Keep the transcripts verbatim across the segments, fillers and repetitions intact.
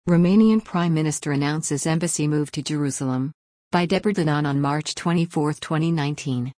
Romanian Prime Minister announces embassy move to Jerusalem. By Deborah Danan on March twenty-fourth, twenty nineteen.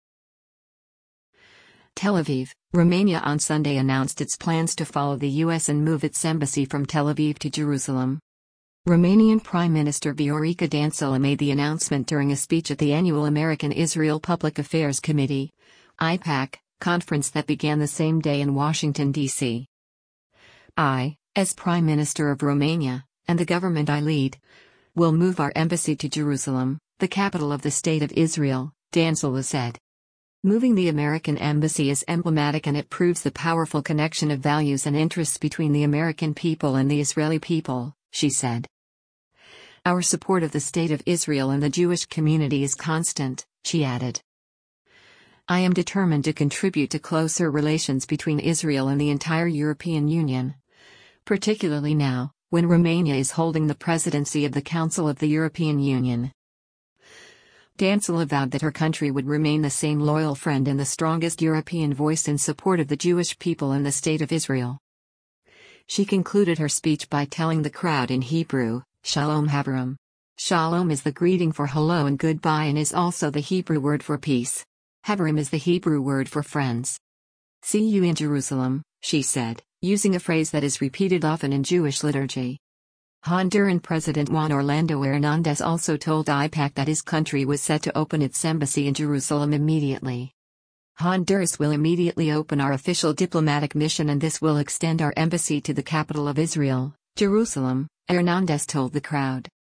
Tel Aviv, Romania on Sunday announced its plans to follow the U S and move its embassy from Tel Aviv to Jerusalem. Romanian Prime Minister Viorica Dăncilă made the announcement during a speech at the annual American-Israel Public Affairs Committee (I PAC) conference that began the same day in Washington, D C I, as Prime Minister of Romania, and the government I lead, will move our embassy to Jerusalem, the capital of the State of Israel, Dăncilă said. Moving the American embassy is emblematic and it proves the powerful connection of values and interests between the American people and the Israeli people, she said. Our support of the State of Israel and the Jewish community is constant, she added. I am determined to contribute to closer relations between Israel and the entire European Union, particularly now, when Romania is holding the presidency of the Council of the European Union. Dăncilă vowed that her country would remain the same loyal friend and the strongest European voice in support of the Jewish people and the State of Israel. She concluded her speech by telling the crowd in Hebrew, Shalom Haverim. Shalom is the greeting for hello and goodbye and is also the Hebrew word for peace. Haverim is the Hebrew word for friends. See you in Jerusalem, she said, using a phrase that is repeated often in Jewish liturgy. Honduran President Juan Orlando Hernández also told I PAC that his country was set to open its embassy in Jerusalem immediately. Honduras will immediately open our official diplomatic mission and this will extend our embassy to the capital of Israel, Jerusalem, Hernández told the crowd.